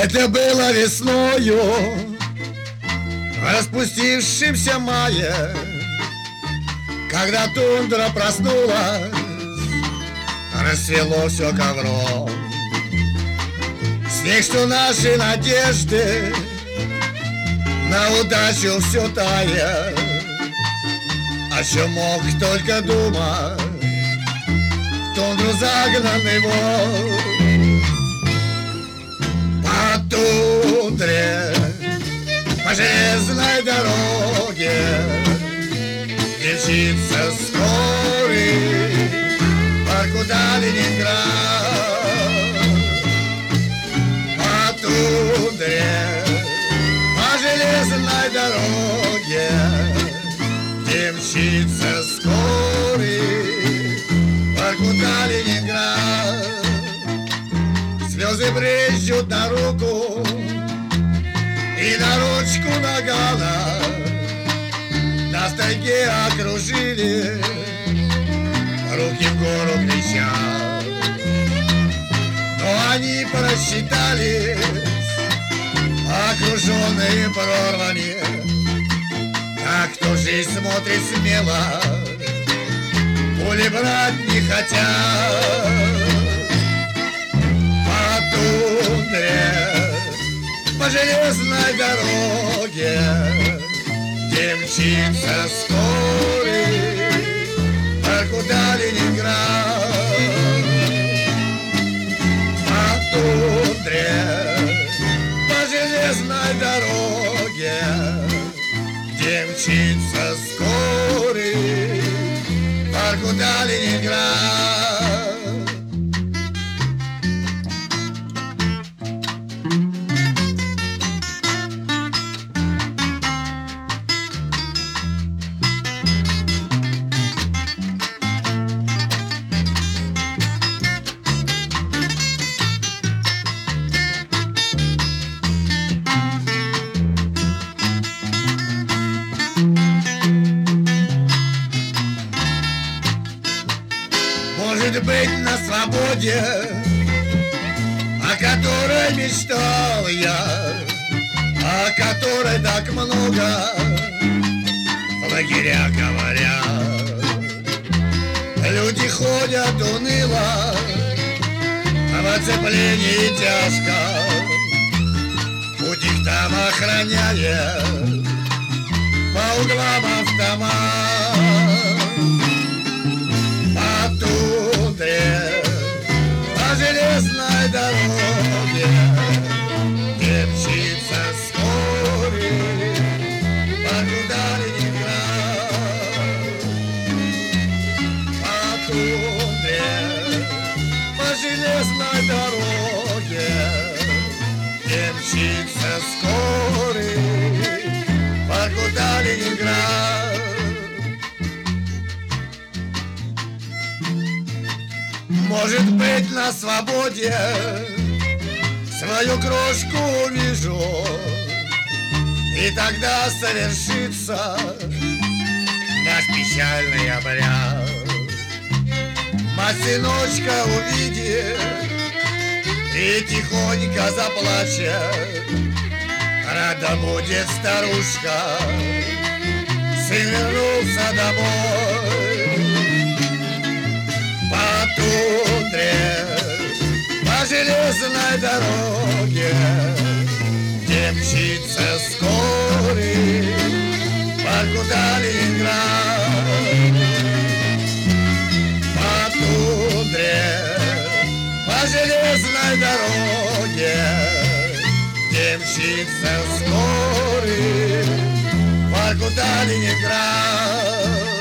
Это было весною, в распустившемся мае, когда тундра проснулась, расцвело все ковром. Снег, что наши надежды, на удачу все тает. О чем мог только думать тундру загнанный вор. По тундре, по железной дороге мчится скорый Воркута, Ленинград. По тундре, по железной дороге где мчится скорый Воркута, Ленинград. Слезы брызжут на руку и на ручку нагана, нас тайге окружили, руки в гору кричат. Но они просчитались, окруженные прорваны. А кто жизнь смотрит смело, пули брать не хотят. По тундре, по железной дороге, где мчится скорый Воркута, Ленинград. По тундре, по железной дороге, где мчится скорый Воркута, Ленинград. Может быть, на свободе, о которой мечтал я, о которой так много в лагерях говорят. Люди ходят уныло, в оцеплении тяжко, путь их там охраняет по углам автомат. По железной дороге, где мчится скорый Воркута, Ленинград. По тундре, по железной дороге, где мчится скорый Воркута, Ленинград. Может быть, на свободе свою крошку увижу, и тогда совершится наш печальный обряд. Мать-сыночка увидит и тихонько заплачет. Рада будет старушка, сын вернулся домой. По тундре, по железной дороге, где мчится скорый Воркута, Ленинград. По тундре, по железной дороге, где мчится скорый Воркута, Ленинград.